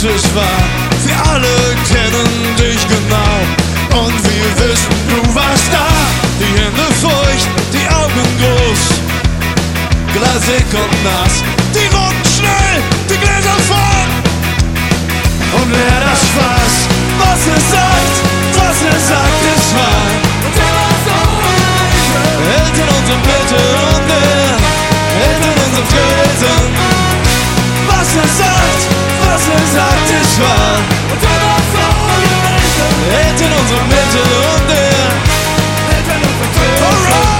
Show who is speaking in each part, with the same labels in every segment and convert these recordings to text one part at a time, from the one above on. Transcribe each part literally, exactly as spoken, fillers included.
Speaker 1: was es war. Wir alle kennen dich genau und wir wissen, du warst da. Die Hände feucht, die Augen groß, glasig und nass. Die Runden schnell, die Gläser voll. Und wer das Fass, was er sagt, was er sagt, ist wahr. Und er war so leise, hält in unserem Mitte und er hält in unserem Felsen. Was er sagt, was er sagt, ist wahr. Und er war so leise, hält in unserem Mitte und er hält in unserem Felsen. Alright!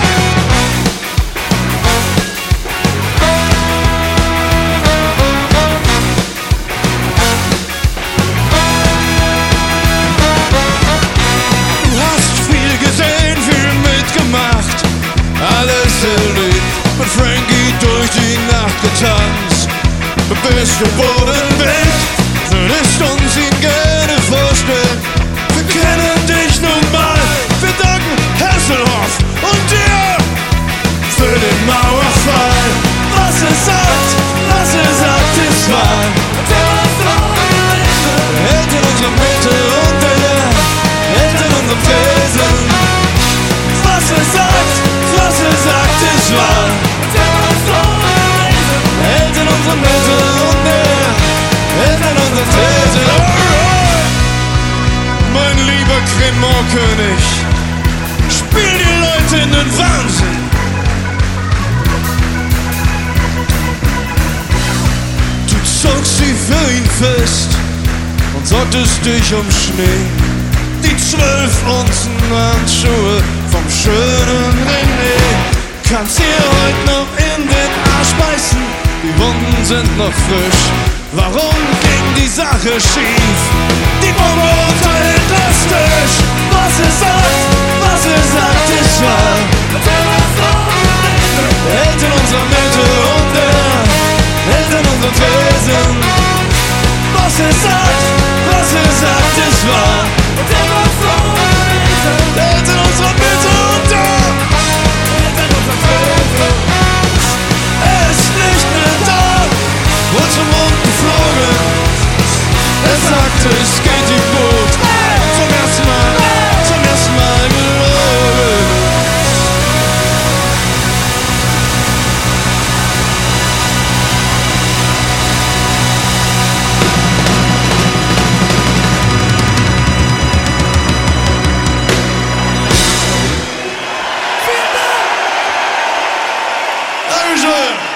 Speaker 1: Alles erlebt, mit Frankie durch die Nacht getanzt, bis der Boden weg. Würdest uns ihn gerne vorstellen, wir kennen dich nun mal. Wir danken Hasselhoff und dir für den Mauerfall. Was er sagt, was er sagt, ist wahr. Er hält in unserer Mitte und er hält in unserem Felsen. Was er sagt, was er sagt, ist wahr. Er hält in unserer Mitte und er hält in unserem Felsen. Alright! Mein lieber Cremant-König, spiel die Leute in den Wahnsinn. Du zogst sie für ihn fest und sorgtest dich um Schnee. Die zwölf Unzen Handschuhe vom schönen René. Kannst ihr heute noch in den Arsch beißen? Die Wunden sind noch frisch. Warum ging die Sache schief? Die Bombe unterhält das Tisch. Was er sagt, was er sagt, ist wahr. Er hält in unserer Mitte und er hält in unserem Felsen. Was er sagt, was er sagt, ist wahr. Er hält in unserer Mitte und er hält in unserem Felsen. Er ist nicht mehr da, wohl zum Mond geflogen. Er sagte, es geht ihm gut. Zum ersten Mal, zum ersten Mal gelogen. Dankeschön.